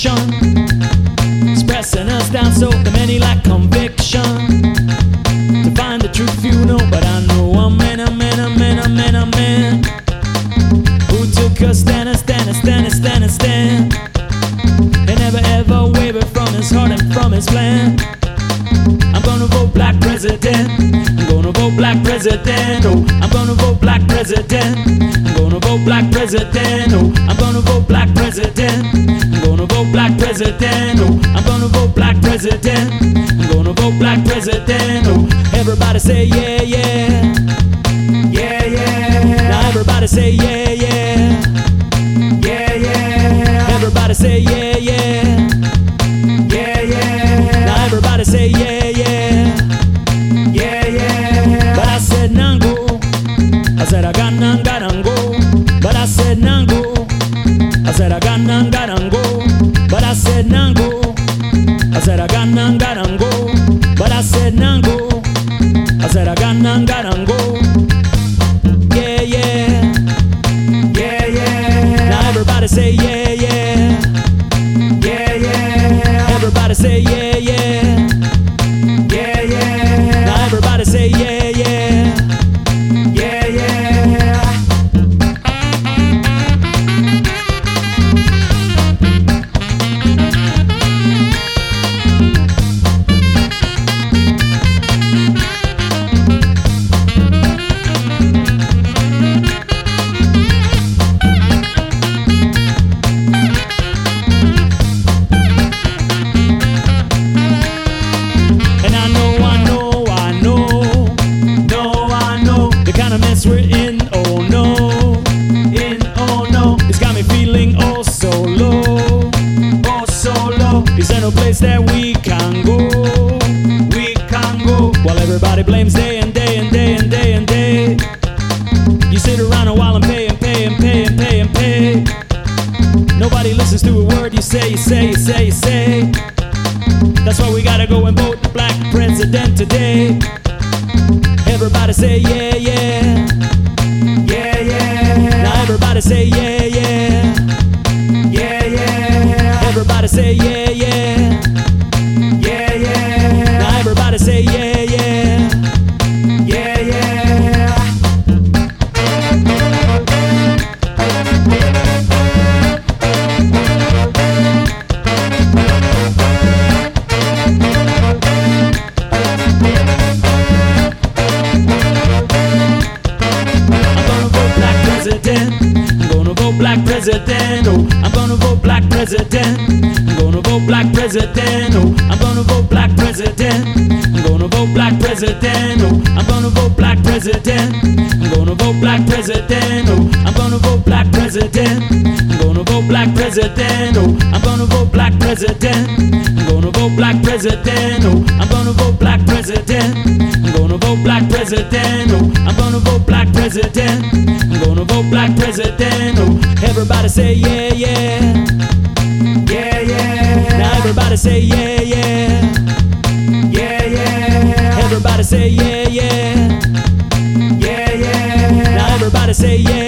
fiction. It's pressing us down so the many lack conviction. To find the truth you know, but I know a man who took a stand and never ever wavered from his heart and from his plan. I'm gonna vote black president. I'm gonna vote black president. Oh, I'm gonna vote black president. I'm gonna vote black president. Oh, I'm gonna vote black president. I'm gonna vote black president. Oh, I'm gonna vote black president. I'm gonna vote black president. Oh, everybody say yeah, yeah, yeah, yeah. Now everybody say yeah, yeah, yeah, yeah. Everybody say yeah, yeah, yeah, yeah. Now everybody say yeah, yeah, yeah, yeah. But I said nango, I said I got nangarango. But I said nango, I said I got nangarango. But I said nango, I said I got nangarango. But I said nango, I said I got nangarango. Yeah, yeah, yeah, yeah. Now everybody say yeah, yeah, yeah, yeah. Everybody say yeah, yeah, yeah, yeah. Now everybody say yeah, yeah, yeah, yeah. We're in, oh no, in, oh no. It's got me feeling oh so low, oh so low. Is there no place that we can go? We can go. While everybody blames day and day and day and day and day. You sit around a while and pay and pay and pay and pay and pay. Nobody listens to a word you say, you say, you say, you say. That's why we gotta go and vote the black president today. Everybody say yeah, yeah, yeah, yeah. Now everybody say yeah, yeah, yeah, yeah. Everybody say yeah, yeah, yeah, yeah. Now everybody say yeah, yeah, yeah, yeah. I'm gonna vote black president. Oh, I'm gonna vote black president. I'm gonna vote black president. Oh, I'm gonna vote black president. I'm gonna vote black president. Oh, I'm gonna vote black president. I'm gonna vote black president. Oh, I'm gonna vote black president. I'm gonna vote black president. Oh, I'm gonna vote black president. I'm gonna vote black president. Oh, I'm gonna vote black president. I'm gonna vote black president. Oh, I'm gonna vote black president. I'm gonna vote black president. Oh, everybody say yeah, yeah, yeah, yeah. Now everybody say yeah, yeah, yeah, yeah. Everybody say yeah, yeah, yeah, yeah. Now everybody say yeah.